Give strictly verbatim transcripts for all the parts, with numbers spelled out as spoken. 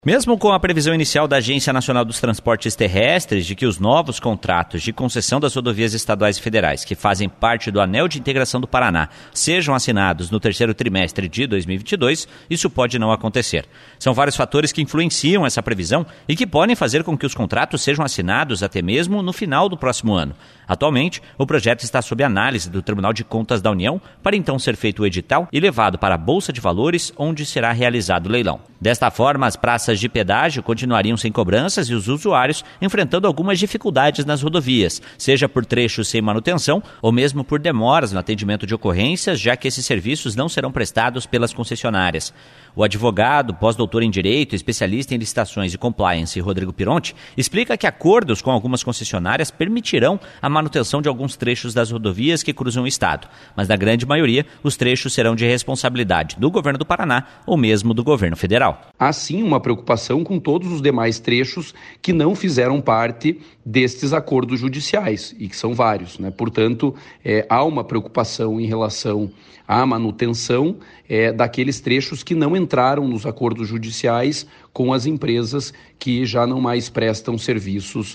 Mesmo com a previsão inicial da Agência Nacional dos Transportes Terrestres de que os novos contratos de concessão das rodovias estaduais e federais que fazem parte do Anel de Integração do Paraná sejam assinados no terceiro trimestre de dois mil e vinte e dois, isso pode não acontecer. São vários fatores que influenciam essa previsão e que podem fazer com que os contratos sejam assinados até mesmo no final do próximo ano. Atualmente, o projeto está sob análise do Tribunal de Contas da União para então ser feito o edital e levado para a Bolsa de Valores, onde será realizado o leilão. Desta forma, as praças de pedágio continuariam sem cobranças e os usuários enfrentando algumas dificuldades nas rodovias, seja por trechos sem manutenção ou mesmo por demoras no atendimento de ocorrências, já que esses serviços não serão prestados pelas concessionárias. O advogado, pós-doutor em Direito, especialista em licitações e compliance, Rodrigo Pironti, explica que acordos com algumas concessionárias permitirão a manutenção de alguns trechos das rodovias que cruzam o estado, mas na grande maioria os trechos serão de responsabilidade do governo do Paraná ou mesmo do governo federal. Há sim uma preocupação com todos os demais trechos que não fizeram parte destes acordos judiciais, e que são vários, né? Portanto, é, há uma preocupação em relação à manutenção é, daqueles trechos que não entraram nos acordos judiciais com as empresas que já não mais prestam serviços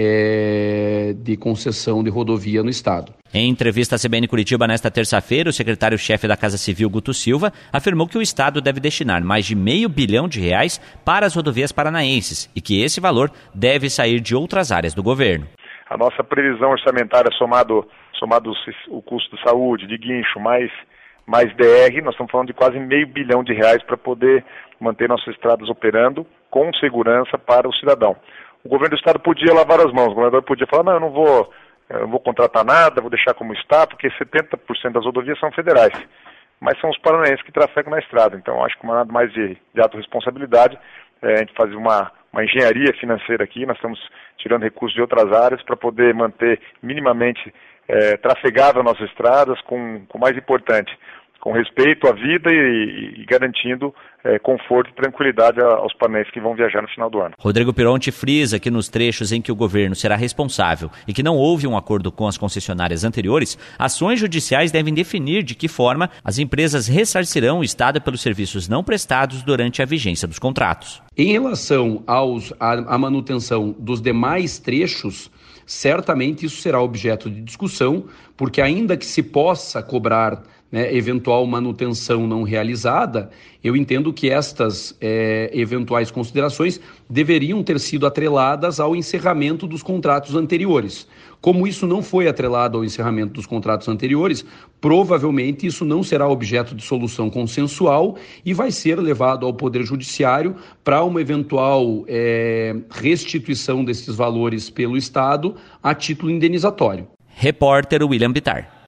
é, de concessão de rodovia no estado. Em entrevista à C B N Curitiba nesta terça-feira, o secretário-chefe da Casa Civil, Guto Silva, afirmou que o estado deve destinar mais de meio bilhão de reais para as rodovias paranaenses e que esse valor deve sair de outras áreas do governo. A nossa previsão orçamentária, somado, somado o custo de saúde, de guincho, mais, mais D R, nós estamos falando de quase meio bilhão de reais para poder manter nossas estradas operando com segurança para o cidadão. O governo do estado podia lavar as mãos, o governador podia falar, não, eu não vou... Eu não vou contratar nada, vou deixar como está, porque setenta por cento das rodovias são federais. Mas são os paranaenses que trafegam na estrada. Então, acho que uma nada mais de, de autorresponsabilidade é a gente fazer uma, uma engenharia financeira aqui. Nós estamos tirando recursos de outras áreas para poder manter minimamente é, trafegável as nossas estradas, com o mais importante, com respeito à vida e, e garantindo é, conforto e tranquilidade aos paranaenses que vão viajar no final do ano. Rodrigo Pironti frisa que nos trechos em que o governo será responsável e que não houve um acordo com as concessionárias anteriores, ações judiciais devem definir de que forma as empresas ressarcirão o estado pelos serviços não prestados durante a vigência dos contratos. Em relação aos, à, à manutenção dos demais trechos, certamente isso será objeto de discussão, porque ainda que se possa cobrar né, eventual manutenção não realizada, eu entendo que estas é, eventuais considerações deveriam ter sido atreladas ao encerramento dos contratos anteriores. Como isso não foi atrelado ao encerramento dos contratos anteriores, provavelmente isso não será objeto de solução consensual e vai ser levado ao Poder Judiciário para uma eventual é, restituição desses valores pelo Estado a título indenizatório. Repórter William Bittar.